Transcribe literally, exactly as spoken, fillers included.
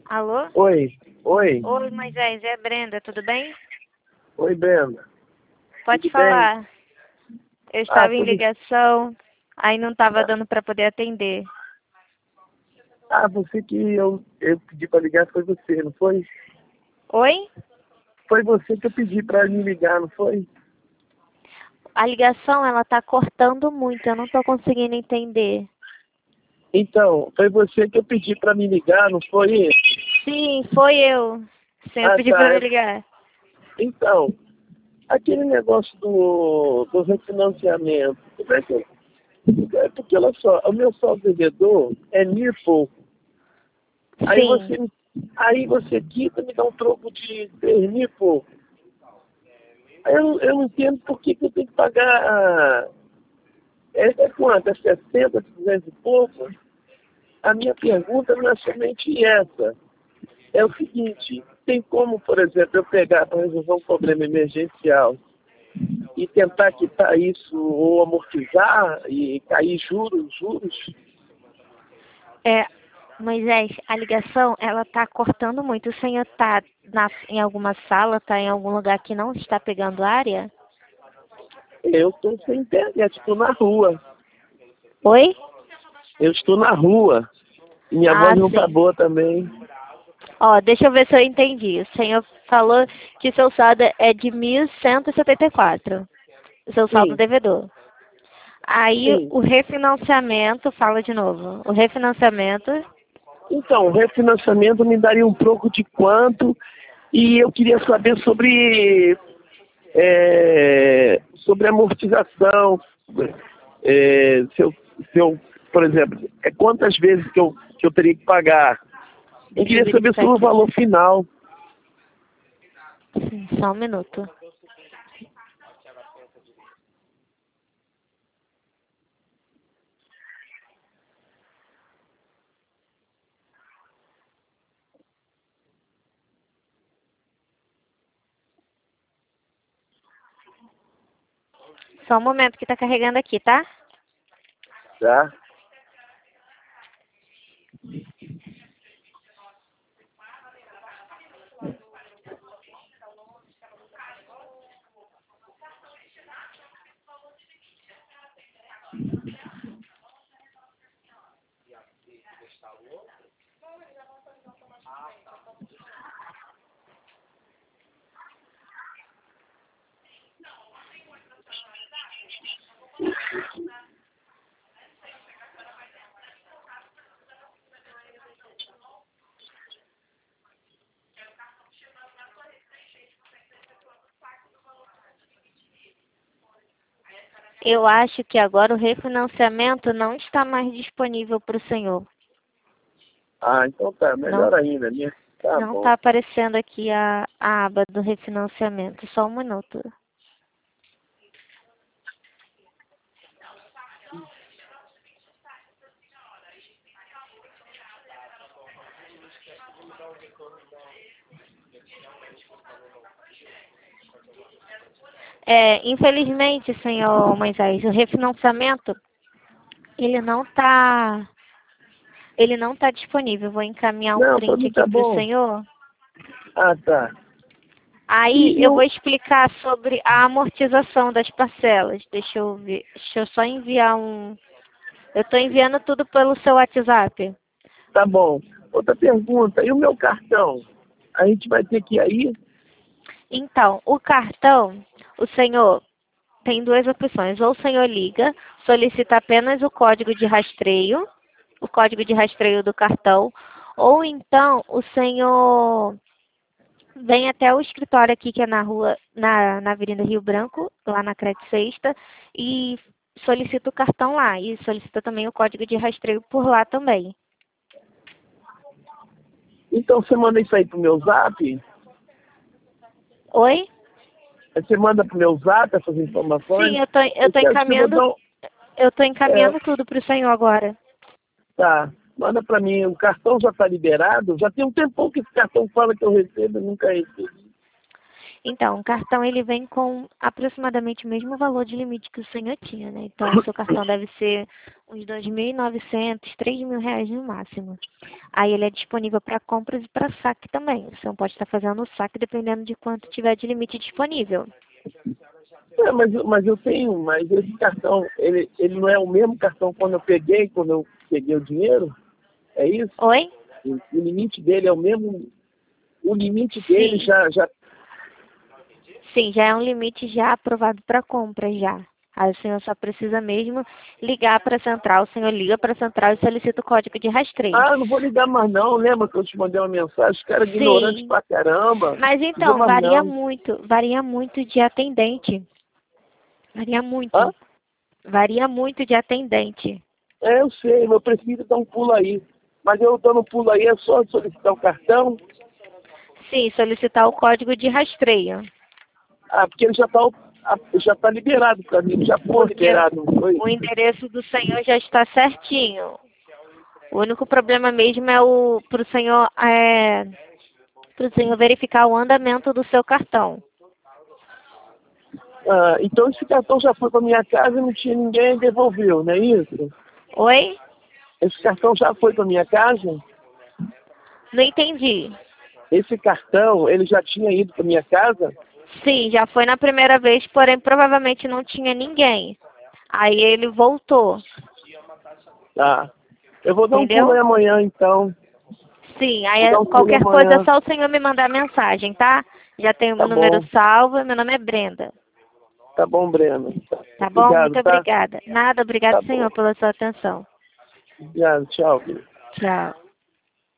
Alô? Oi, oi, Oi, Moisés, é Brenda, tudo bem? oi, Brenda. Pode Tudo bem? falar. Eu Ah, estava em tudo. ligação, aí não estava Ah, dando para poder atender. ah, você que eu, eu pedi para ligar foi você, não foi? Oi? Foi você que eu pedi para me ligar, não foi? A ligação, ela tá cortando muito, eu não tô conseguindo entender. Então, foi você que eu pedi para me ligar, não foi? Sim, foi eu. O senhor Ah, pediu para tá. me é- ligar. Então, aquele negócio do, do refinanciamento, como é que eu- é porque, olha só, o meu saldo devedor é mil e pouco. Aí Sim. você, aí você quita e me dá um troco de três mil e pouco. Aí Eu, eu não entendo por que, que eu tenho que pagar. É, é quanto? É sessenta, duzentos e pouco? A minha pergunta não é somente essa. É o seguinte: tem como, por exemplo, eu pegar para resolver um problema emergencial e tentar quitar isso ou amortizar e cair juros, juros? É, Moisés, a ligação, ela tá cortando muito. O senhor tá na, em alguma sala, tá em algum lugar que não está pegando área? Eu estou sem internet, estou na rua. Oi? Eu estou na rua. E minha Ah, voz não está sim. boa também. Ó, deixa eu ver se eu entendi. O senhor falou que seu saldo é de mil cento e setenta e quatro. O seu saldo Sim, devedor. Aí sim. o refinanciamento, fala de novo. O refinanciamento, Então, o refinanciamento me daria um troco de quanto? E eu queria saber sobre, é, sobre amortização. É, se, eu, se eu, por exemplo, é quantas vezes que eu, que eu teria que pagar? Eu deixa eu queria saber verificar sobre o aqui. valor final. Sim, só um minuto. Só um momento que tá carregando aqui, tá? Tá? Eu acho que agora o refinanciamento não está mais disponível para o senhor. Ah, então tá, Não, melhor ainda, né? Tá não está bom. aparecendo aqui a, a aba do refinanciamento. Só um minuto. É, infelizmente, senhor Moisés, o refinanciamento, ele não está, ele não tá disponível. Vou encaminhar um Não, pra print mim aqui tá para o bom. senhor. Ah, tá. Aí E eu vou eu, explicar sobre a amortização das parcelas. Deixa eu ver, deixa eu só enviar um. Eu estou enviando tudo pelo seu WhatsApp. tá bom. Outra pergunta, e o meu cartão? A gente vai ter que ir aí? Então, o cartão, o senhor tem duas opções. Ou o senhor liga, solicita apenas o código de rastreio, o código de rastreio do cartão, ou então o senhor vem até o escritório aqui, que é na rua, na, na Avenida Rio Branco, lá na Crete Sexta, e solicita o cartão lá. E solicita também o código de rastreio por lá também. Então você manda isso aí pro meu zap? Oi? Você manda pro meu zap essas informações? Sim, eu tô, eu tô Porque acho que eu vou encaminhando, dar um... eu tô É, encaminhando tudo para o senhor agora. tá. Manda pra mim, o cartão já tá liberado? Já tem um tempão que esse cartão fala que eu recebo e nunca recebi. Então, o cartão ele vem com aproximadamente o mesmo valor de limite que o senhor tinha, né? Então, o seu cartão deve ser uns dois mil e novecentos, três mil reais no máximo. Aí ele é disponível para compras e para saque também. O senhor pode estar fazendo o saque dependendo de quanto tiver de limite disponível. É, mas, mas eu tenho, mas esse cartão, ele, ele não é o mesmo cartão quando eu peguei, quando eu peguei o dinheiro? É isso? Oi? O, o limite dele é o mesmo, o limite dele Sim. já, já... Sim, já é um limite já aprovado para compra já. Aí o senhor só precisa mesmo ligar para a central. O senhor liga para a central e solicita o código de rastreio. Ah, não vou ligar mais não, lembra que eu te mandei uma mensagem? Os caras ignorantes Sim. pra caramba. Mas Liga então, mais varia não. muito. Varia muito de atendente. Varia muito. Hã? Varia muito de atendente. É, eu sei, meu prefiro dar um pulo aí. Mas eu dando um pulo aí é só solicitar o cartão. Sim, solicitar o código de rastreio. Ah, porque ele já está já tá liberado para mim, já foi Porque liberado, não foi? o endereço do senhor já está certinho. O único problema mesmo é o para o senhor é, pro senhor verificar o andamento do seu cartão. Ah, então esse cartão já foi para minha casa e não tinha ninguém e devolveu, não é isso? Oi? Esse cartão já foi para minha casa? Não entendi. Esse cartão, ele já tinha ido para minha casa? Sim, já foi na primeira vez, porém provavelmente não tinha ninguém. Aí ele voltou, Tá. Eu vou dar um pulo entendeu? aí amanhã, então. Sim, aí Vou é- dar um pulo qualquer coisa é amanhã. só o senhor me mandar mensagem, tá? Já tem o Tá meu número bom. salvo, meu nome é Brenda. Tá bom, Breno. Tá bom? Obrigado, Muito tá? obrigada. Nada, obrigado, Tá bom. senhor, pela sua atenção. Obrigado, tchau, filho. Tchau.